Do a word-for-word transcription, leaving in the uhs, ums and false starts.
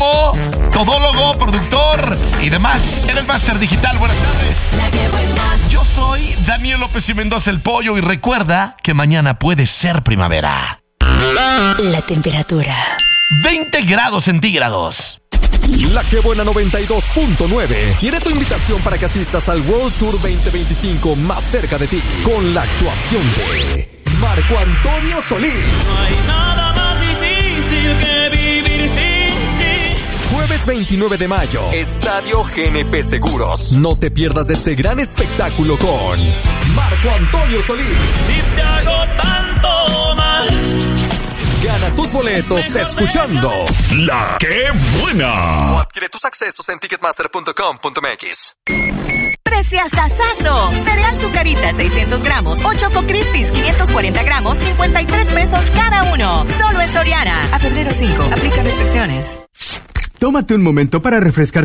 fotógrafo, todólogo, productor y demás en el Máster Digital. Buenas tardes. Yo soy Daniel López y Mendoza, el Pollo, y recuerda que mañana puede ser primavera. La temperatura: veinte grados centígrados. La Que Buena noventa y dos punto nueve tiene tu invitación para que asistas al World Tour veinte veinticinco más cerca de ti, con la actuación de Marco Antonio Solís. No hay nada más difícil que vivir sin ti. Jueves veintinueve de mayo, Estadio G N P Seguros. No te pierdas de este gran espectáculo con Marco Antonio Solís. Si te hago tanto mal, Gana tus boletos escuchando La Que Buena. o adquiere tus accesos en ticketmaster punto com punto m x. ¡Preciasazo! Cereal Zucarita seiscientos gramos o Choco Crispies quinientos cuarenta gramos, cincuenta y tres pesos cada uno. Solo en Soriana. A febrero cinco. Aplica restricciones. Tómate un momento para refrescar